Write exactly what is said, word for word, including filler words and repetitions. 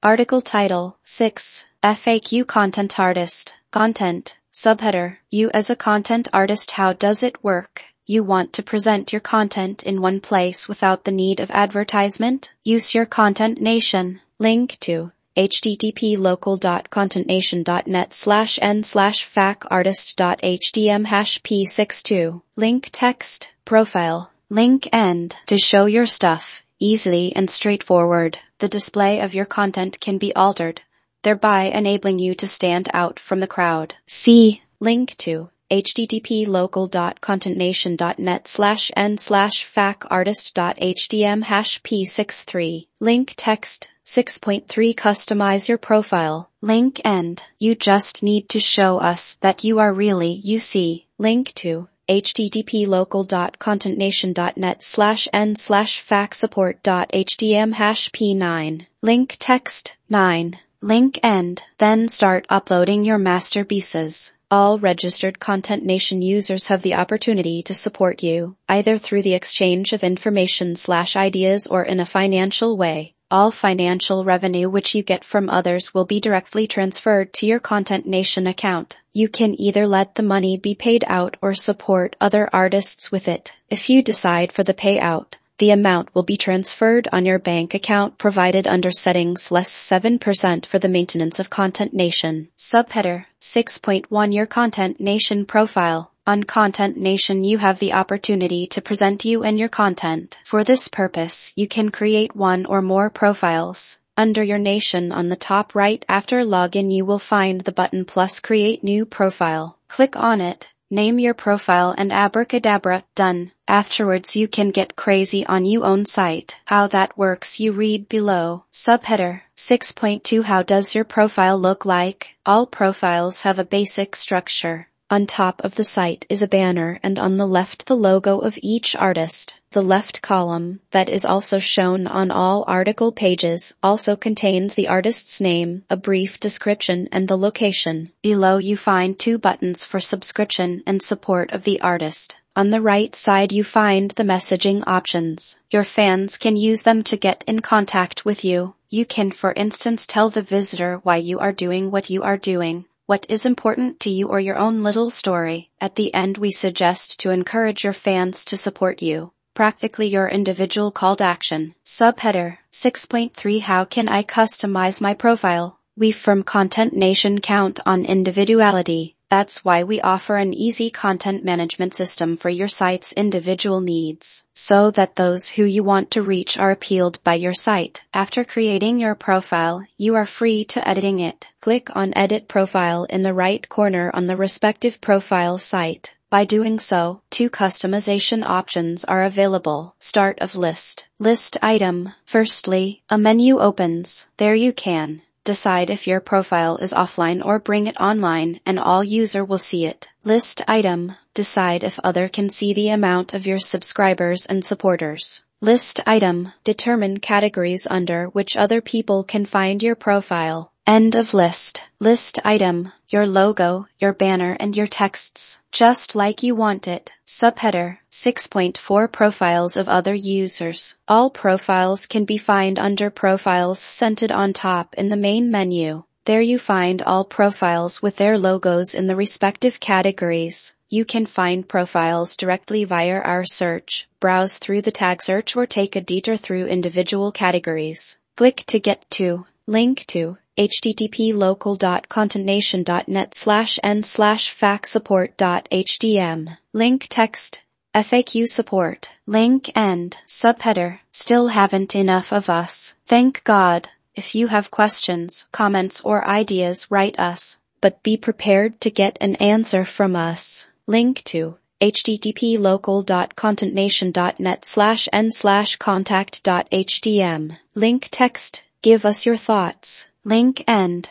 Article title, six. F A Q content artist. Content. Subheader. You as a content artist, how does it work? You want to present your content in one place without the need of advertisement? Use your Content Nation. Link to http local.contentnation.net slash n slash facartist.hdm hash p62. Link text. Profile. Link end. To show your stuff easily and straightforward, the display of your content can be altered, thereby enabling you to stand out from the crowd. See link to http local.contentnation.net slash n slash facartist.hdm hash p63. Link text. six point three Customize your profile. Link end. You just need to show us that you are really you. See link to http local.contentnation.net slash n slash facsupport.hdm hash p9. Link text. nine. Link end. Then start uploading your masterpieces. All registered Content Nation users have the opportunity to support you, either through the exchange of information slash ideas or in a financial way. All financial revenue which you get from others will be directly transferred to your Content Nation account. You can either let the money be paid out or support other artists with it. If you decide for the payout, the amount will be transferred on your bank account provided under settings less seven percent for the maintenance of Content Nation. Subheader. six point one Your Content Nation profile. On Content Nation you have the opportunity to present you and your content. For this purpose, you can create one or more profiles. Under your Nation on the top right after login you will find the button plus Create New Profile. Click on it, name your profile and abracadabra, done. Afterwards you can get crazy on your own site. How that works you read below. Subheader. six point two How does your profile look like? All profiles have a basic structure. On top of the site is a banner and on the left the logo of each artist. The left column, that is also shown on all article pages, also contains the artist's name, a brief description and the location. Below you find two buttons for subscription and support of the artist. On the right side you find the messaging options. Your fans can use them to get in contact with you. You can for instance tell the visitor why you are doing what you are doing, what is important to you or your own little story. At the end we suggest to encourage your fans to support you. Practically your individual call to action. Subheader. six point three How can I customize my profile? We from Content Nation count on individuality. That's why we offer an easy content management system for your site's individual needs, so that those who you want to reach are appealed by your site. After creating your profile, you are free to editing it. Click on Edit Profile in the right corner on the respective profile site. By doing so, two customization options are available. Start of list. List item. Firstly, a menu opens. There you can decide if your profile is offline or bring it online and all user will see it. List item. Decide if other can see the amount of your subscribers and supporters. List item. Determine categories under which other people can find your profile. End of list. List item. Your logo, your banner and your texts, just like you want it. Subheader. six point four Profiles of other users. All profiles can be found under Profiles centered on top in the main menu. There you find all profiles with their logos in the respective categories. You can find profiles directly via our search, browse through the tag search or take a detour through individual categories. Click to get to. Link to http local.contentnation.net slash n slash facsupport.hdm. Link text. F A Q support. Link end. Subheader. Still haven't enough of us. Thank God. If you have questions, comments or ideas, write us, but be prepared to get an answer from us. Link to http local.contentnation.net slash n slash contact.hdm. Link text. Give us your thoughts. Link end.